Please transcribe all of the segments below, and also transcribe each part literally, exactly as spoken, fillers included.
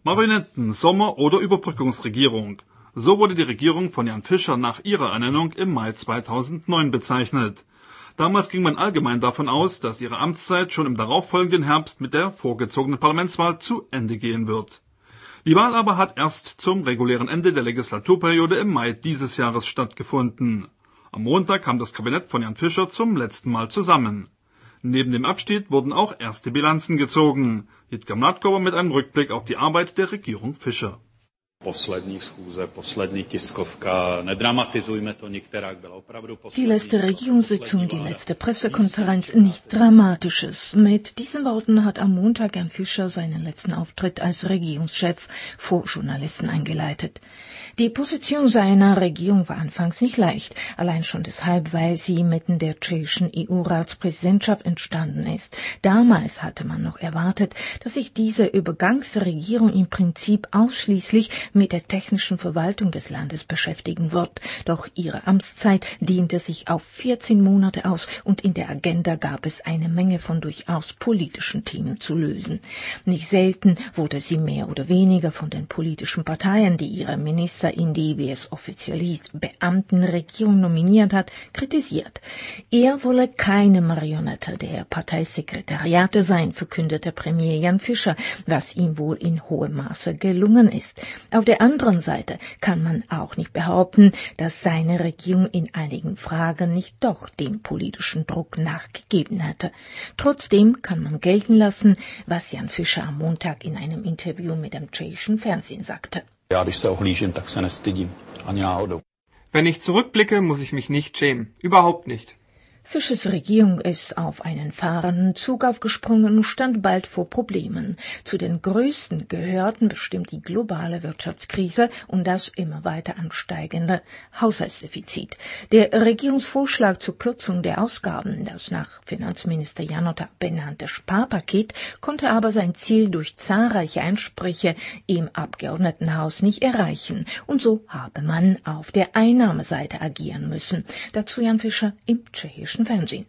Marionetten-, Sommer- oder Überbrückungsregierung. So wurde die Regierung von Jan Fischer nach ihrer Ernennung im Mai zweitausendneun bezeichnet. Damals ging man allgemein davon aus, dass ihre Amtszeit schon im darauffolgenden Herbst mit der vorgezogenen Parlamentswahl zu Ende gehen wird. Die Wahl aber hat erst zum regulären Ende der Legislaturperiode im Mai dieses Jahres stattgefunden. Am Montag kam das Kabinett von Jan Fischer zum letzten Mal zusammen. Neben dem Abschied wurden auch erste Bilanzen gezogen. Jitka Mládková mit einem Rückblick auf die Arbeit der Regierung Fischer. Die letzte Regierungssitzung, die letzte Pressekonferenz, nichts Dramatisches. Mit diesen Worten hat am Montag Jan Fischer seinen letzten Auftritt als Regierungschef vor Journalisten eingeleitet. Die Position seiner Regierung war anfangs nicht leicht, allein schon deshalb, weil sie mitten der tschechischen E U-Ratspräsidentschaft entstanden ist. Damals hatte man noch erwartet, dass sich diese Übergangsregierung im Prinzip ausschließlich mit der technischen Verwaltung des Landes beschäftigen wird. Doch ihre Amtszeit dehnte sich auf vierzehn Monate aus und in der Agenda gab es eine Menge von durchaus politischen Themen zu lösen. Nicht selten wurde sie mehr oder weniger von den politischen Parteien, die ihre Minister in die, wie es offiziell hieß, Beamtenregierung nominiert hat, kritisiert. Er wolle keine Marionette der Parteisekretariate sein, verkündete Premier Jan Fischer, was ihm wohl in hohem Maße gelungen ist. Auf der anderen Seite kann man auch nicht behaupten, dass seine Regierung in einigen Fragen nicht doch dem politischen Druck nachgegeben hätte. Trotzdem kann man gelten lassen, was Jan Fischer am Montag in einem Interview mit dem tschechischen Fernsehen sagte. Wenn ich zurückblicke, muss ich mich nicht schämen. Überhaupt nicht. Fischers Regierung ist auf einen fahrenden Zug aufgesprungen und stand bald vor Problemen. Zu den größten gehörten bestimmt die globale Wirtschaftskrise und das immer weiter ansteigende Haushaltsdefizit. Der Regierungsvorschlag zur Kürzung der Ausgaben, das nach Finanzminister Janota benannte Sparpaket, konnte aber sein Ziel durch zahlreiche Einsprüche im Abgeordnetenhaus nicht erreichen. Und so habe man auf der Einnahmeseite agieren müssen. Dazu Jan Fischer im tschechischen Fernsehen.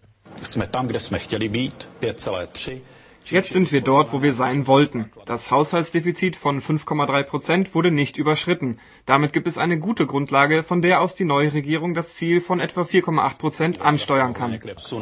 Jetzt sind wir dort, wo wir sein wollten. Das Haushaltsdefizit von fünf Komma drei Prozent wurde nicht überschritten. Damit gibt es eine gute Grundlage, von der aus die neue Regierung das Ziel von etwa vier Komma acht Prozent ansteuern kann.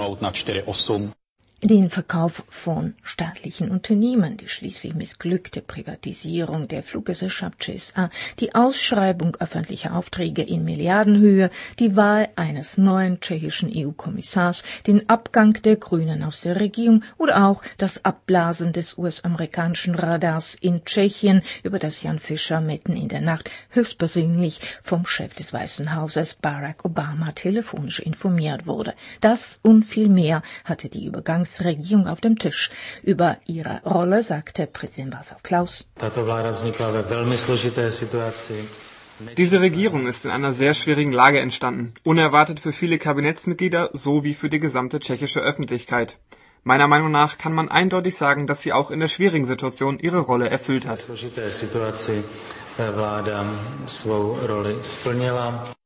Den Verkauf von staatlichen Unternehmen, die schließlich missglückte Privatisierung der Fluggesellschaft C S A, die Ausschreibung öffentlicher Aufträge in Milliardenhöhe, die Wahl eines neuen tschechischen E U-Kommissars, den Abgang der Grünen aus der Regierung oder auch das Abblasen des U S-amerikanischen Radars in Tschechien, über das Jan Fischer mitten in der Nacht höchstpersönlich vom Chef des Weißen Hauses Barack Obama telefonisch informiert wurde. Das und viel mehr hatte die Übergangs Regierung auf dem Tisch. Über ihre Rolle sagte Präsident Václav Klaus: Diese Regierung ist in einer sehr schwierigen Lage entstanden, unerwartet für viele Kabinettsmitglieder sowie für die gesamte tschechische Öffentlichkeit. Meiner Meinung nach kann man eindeutig sagen, dass sie auch in der schwierigen Situation ihre Rolle erfüllt hat.